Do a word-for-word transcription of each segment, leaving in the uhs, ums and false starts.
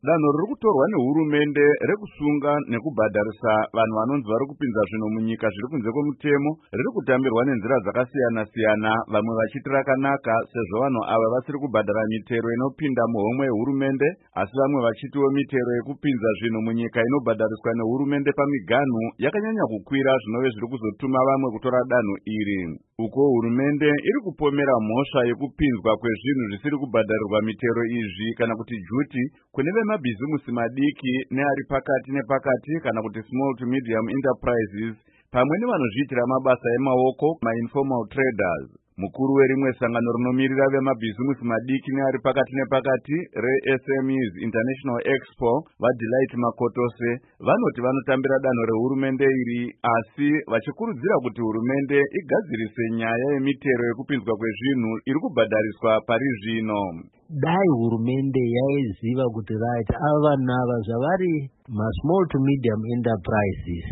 Danho riri kutorwa nehurumende rekusunga nekubhadharisa vanhu vanonzi vari kupinza zvino munyika zviri kunze kwemutemo riri kutambirwa nenzira dzakasiyana-siyana, vamwe vachiti rakanaka sezvo vanhu ava vasiri kubhadhara mitero inopinda muhomwe yehurumende, asi vamwe vachitiwo mitero yekupinza zvinhu munyika inobhadhariswa nehurumende pamiganhu yakanyanya kukwira, zvinove zviri kuzotuma vamwe kutora danho iri. Uko hurumende iri kupomera mhosva yekupinzwa kwezvinhu zvisiri kubhadharirwa mitero izvi kana kuti juti kune vemabhizimusi madiki neari pakati nepakati kana kuti small to medium enterprises pamwe nevanozviitira mabasa emaoko ma-informal traders. Mukuru werimwe sangano rinomirira vemabhizimusi madiki neari pakati nepakati re-S M Es International Expo vaDelight Makotose vanoti vanotambira danho rehurumende iri, asi vachikurudzira kuti hurumende igadzirise nyaya yemitero yekupinzwa kwezvinhu iri kubhadhariswa pari zvino. Dai hurumende yaiziva kuti right ava vanhu ava zvavari ma-small to medium enterprises,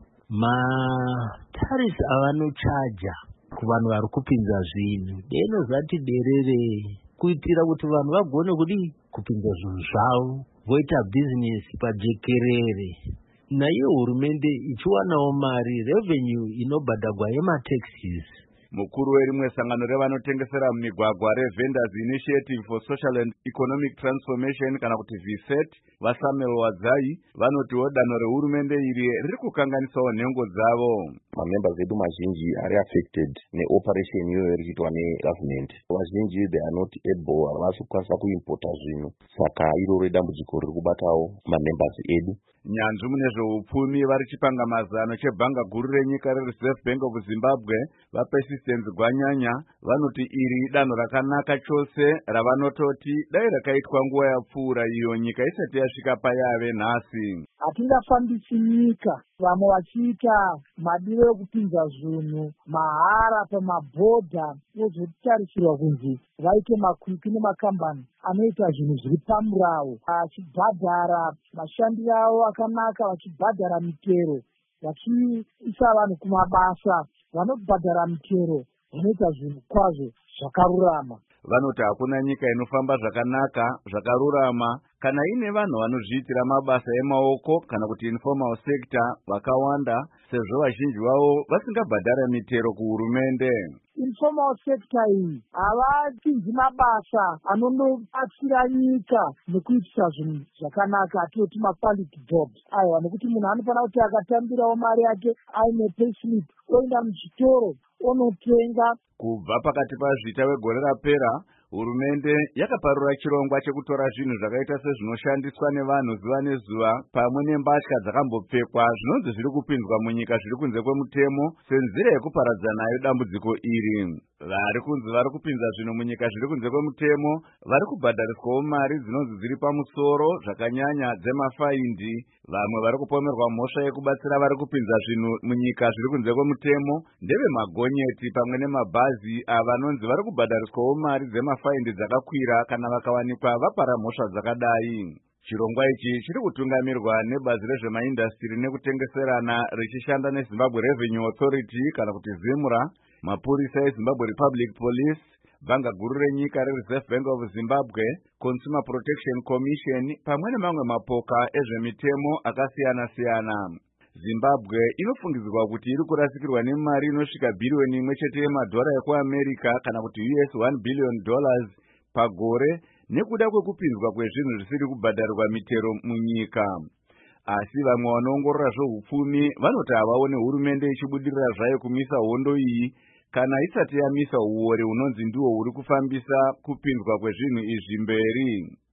matarisi avanochaja kuvanhu vari kupinza zvinhu deno zvati derere, kuitira kuti vanhu vagone kudi kupinza zvinhu zvavo voita bhizinesi pajekerere, naiyo hurumende ichiwanawo mari revenue inobhadharwa yemataxes. Mukuru werimwe sangano revanotengesera mumigwagwa reVendors Initiative for Social and Economic Transformation kana kuti V S E T vaSamuel Wadzai vanotiwo danho rehurumende iri riri kukanganisawo nhengo dzavo. Mamembers edu mazhinji ari affected neoperation iyoyo iri kuitwa negovernment. Vazhinji they are not able, havasi kukwanisa kuimpota zvinhu, saka iroro dambudziko riri kubatawo mamembers edu. Nyanzvi mune zveupfumi vari chipanga mazano chebhanga guru renyika reReserve Bank of Zimbabwe vaPersistence Gwanyanya vanoti iri danho rakanaka chose ravanototi dai rakaitwa nguva yapfuura iyo nyika isati yasvika payave nhasi. Hatingafambisi nyika vamwe vachiita madiro ekupinza zvinhu mahara pamabhodha vozotitarisirwa kunzi vaite makwikwi nemakambani anoita zvinhu zviri pamurawo, vachibhadhara mashandiro avo akanaka, vachibhadhara mitero, vachiisa vanhu kumabasa vanobhadhara mitero, vanoita zvinhu kwazvo zvakarurama. Vanoti hakuna nyika inofamba zvakanaka zvakarurama kana ine vanhu vanozviitira mabasa emaoko kana kuti informal sector vakawanda, sezvo vazhinji vavo vasingabhadhara mitero kuhurumende. Informal sector iyi havapinzi mabasa anonobatsira nyika nekuitisa zvinhu zvakanaka, atoti ma-quality jobs aiwa, nekuti munhu anofanira kuti akatambirawo mari yake aine payslip oenda muchitoro onotenga. Kubva pakati pazvita wegore rapera, hurumende yakaparura chirongwa chekutora zvinhu zvakaita sezvinoshandiswa nevanhu zuva nezuva pamwe nembatya dzakambopfekwa zvinonzi zviri kupinzwa munyika zviri kunze kwemutemo senzira yekuparadza nayo dambudziko iri. Vari kunzi vari kupinza zvinhu munyika zviri kunze kwemutemo vari kubhadhariswawo mari dzinonzi dziri pamusoro zvakanyanya dzemafaindi. Vamwe vari kupomerwa mhosva yekubatsira vari kupinza zvinhu munyika zviri kunze kwemutemo ndeve magonyeti pamwe nemabhazi avanonzi vari kubhadhariswawo mari dzemafaindi dzakakwira kana vakawanikwa vapara mhosva dzakadai. Chirongwa ichi chiri kutungamirwa nebazi rezvemaindastiri nekutengeserana richishanda neZimbabwe Revenue Authority kana kuti ZIMRA, mapurisa eZimbabwe Republic Police, bhanga guru renyika reReserve Bank of Zimbabwe, Consumer Protection Commission pamwe nemamwe mapoka ezvemitemo akasiyana-siyana. Zimbabwe inofungidzirwa kuti iri kurasikirwa nemari inosvika bhiriyoni imwe chete yemadhora ekuAmerica kana kuti U S one billion dollars pagore nekuda kwekupinzwa kwezvinhu zvisiri kubhadharwa mitero munyika. Asi vamwe vanoongorora zveupfumi vanoti havaone hurumende ichibudirira zvayo kumisa hondo iyi kana isati yamisa uori hunonzi ndiwo huri kufambisa kupinzwa kwezvinhu izvi mberi.